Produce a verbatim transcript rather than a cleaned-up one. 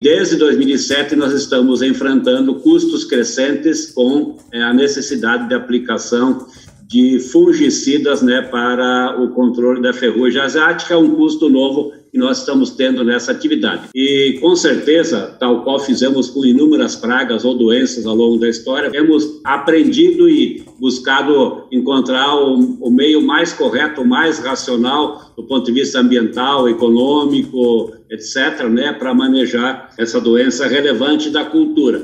desde dois mil e sete nós estamos enfrentando custos crescentes com é, a necessidade de aplicação de fungicidas, né, para o controle da ferrugem asiática, é um custo novo que nós estamos tendo nessa atividade. E, com certeza, tal qual fizemos com inúmeras pragas ou doenças ao longo da história, temos aprendido e buscado encontrar o, o meio mais correto, mais racional, do ponto de vista ambiental, econômico, etcétera, né, para manejar essa doença relevante da cultura.